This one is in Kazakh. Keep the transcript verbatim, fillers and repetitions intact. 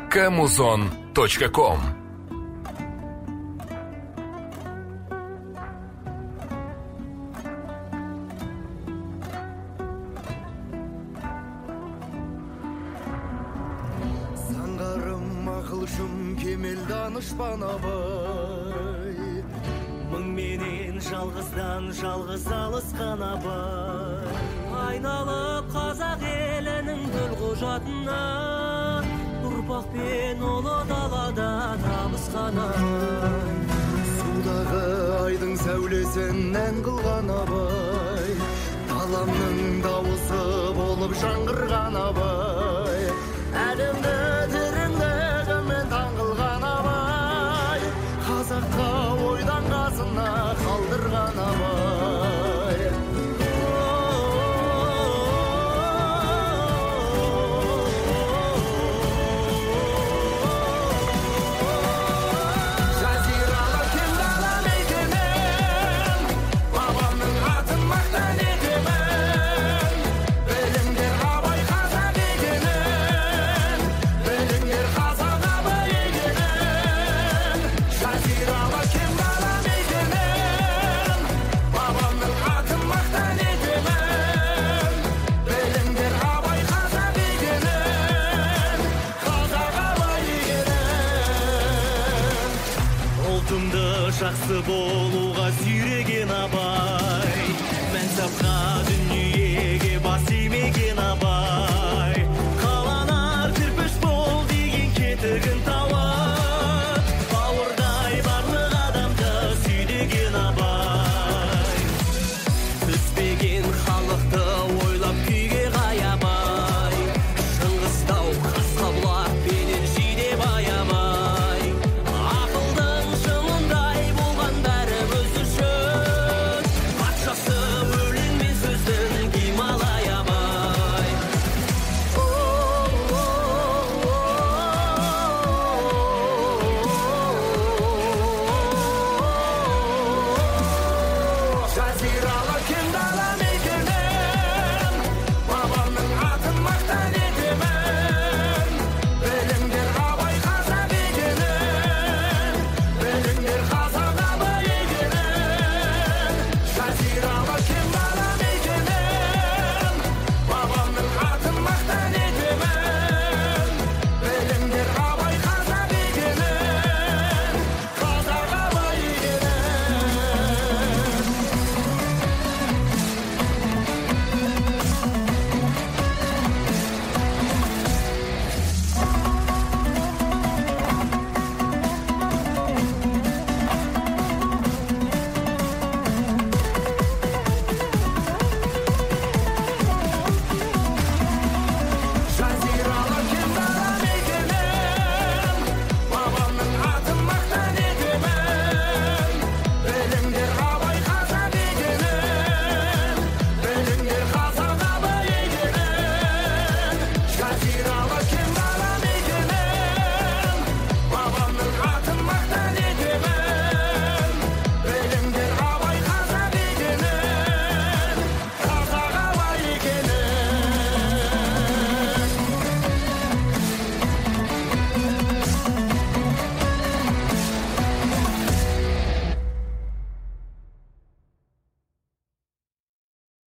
камузон точка ком. Саңғарым ақылшым кемел данышпан абай, мың менен жалғыздан жалғыз алысқан абай, айналып қазақ елінің гүл құжатына, ұрпақ пен ұлы далада табысқан абай. Судағы айдың сәулесін ән қылған абай, даламның дауысы болып жаңғырған абай, әлемді тіріңдігімен таңғылған абай, қазаққа ойдан қасына қалдырған абай. Жақсы болуға сүйреген абай,